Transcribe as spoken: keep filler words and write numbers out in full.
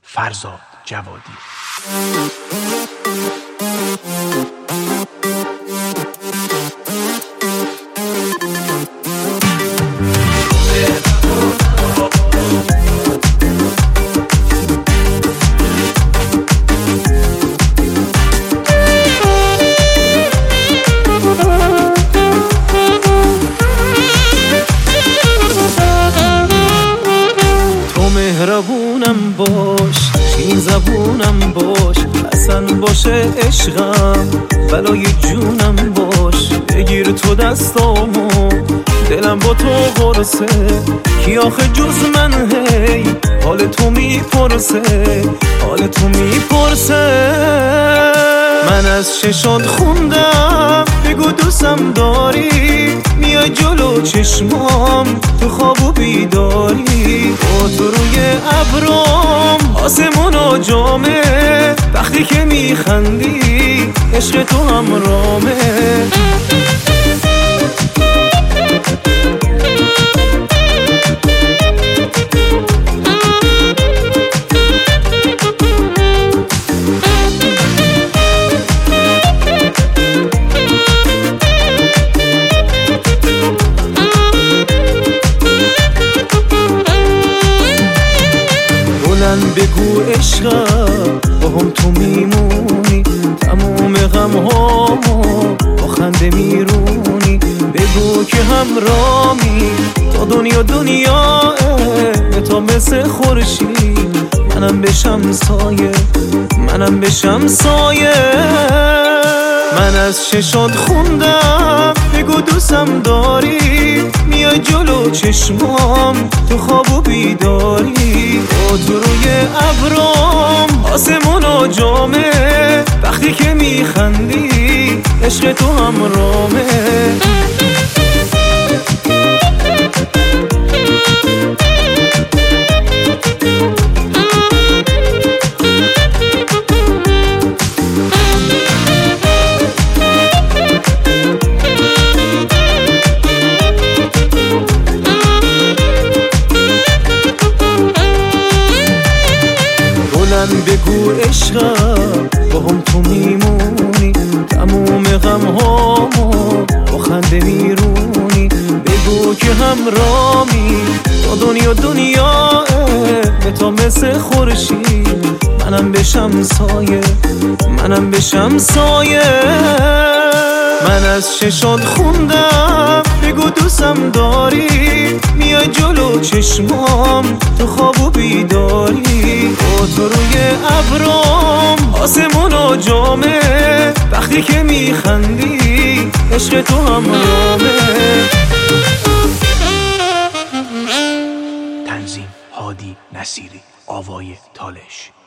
فرزاد جوادی. مهربونم باش، این زبونم باش، اصلا باشه عشقم، بلای جونم باش. بگیر تو دستامو، دلم با تو قرصه، کی آخه جز من هی حال تو میپرسه، حال تو میپرسه. من از ششات خوندم بگو دوستم داری، میای جلو چشمام تو خواب و بیداری، با تو روی ابرام آسمون و جامه، وقتی که میخندی عشق تو همرامه. بگو عشقم با هم تو میمونی، تموم غم هامو با خنده میرونی. بگو که همرامی تا دنیا دنیاه، تا مثل خورشید منم بشم سایه، منم بشم سایه. من از ششات خوندم بگو دوستم داری، میای جلو چشمام تو خواب و بیداری، با تو روی ابرام آسمون و جامه، وقتی که میخندی عشق تو همرامه. بگو عشقم با هم تو میمونی، تموم غم هامو با خنده میرونی. بگو که همرامی تا دنیا دنیاه، تا مثل خورشید منم بشم سایه، منم بشم سایه. من از ششات خوندم بگو دوستم داری، میای جلو چشمام تو خواب و بیداری، با تو روی ابرام آسمون و جامه، وقتی که میخندی عشق تو همرامه. تنظیم هادی نصیری، آوای تالش.